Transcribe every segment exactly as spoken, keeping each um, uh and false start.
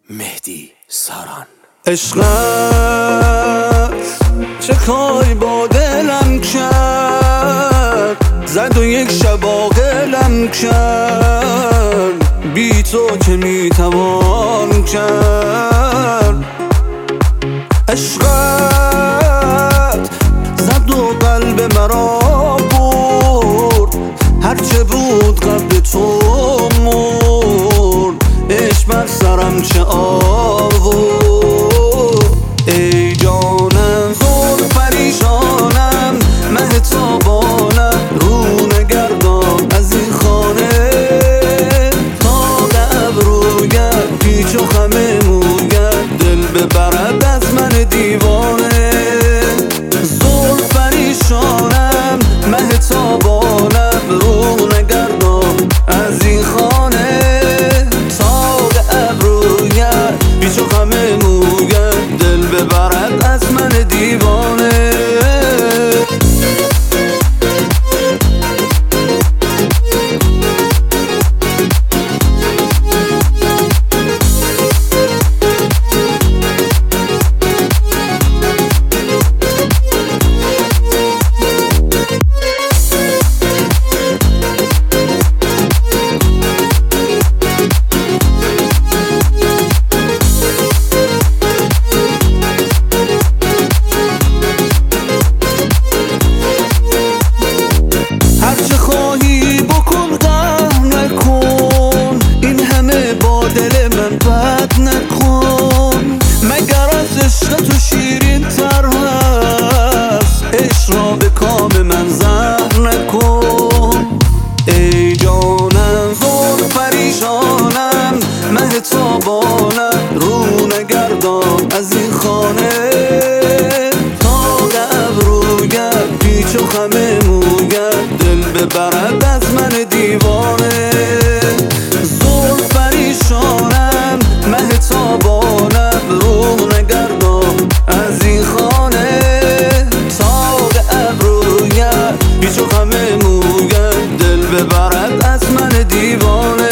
مهدی ساران. عشقت چه کاری با دلم کرد، زد و یک شب عاقلم کرد، بی تو که میتوان کرد. عشقت زد و قلب مرا برد، هرچه بود قبل تو مرد. عشق بر سرم چه آورد، ای جانم زلف پریشانم، مه تابانم رو نگردان از این خانه تا ابرویت، پیچ و خم مویت دل ببرد از من دیوانه. زلف پریشانم، مه تابانم رو نگردان از این خانه تا ابرویت، پیچ و خم مویت دل ببرد از من دیوانه. دل من بد نکن، مگر از عشق تو شیرین تر هست، عشق را به کام من زهر نکن. ای جانم زلف پریشانم، مه تابانم رو نگردان از این خانه تا ابرویت، پیچ و خم مویت دل ببرد از من دیوانه. زلف پریشانم، مه تابانم رو نگردان از این خانه تا ابرویت، پیچ و خم مویت دل ببرد از من دیوانه.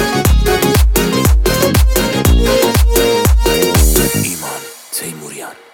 تیموریان.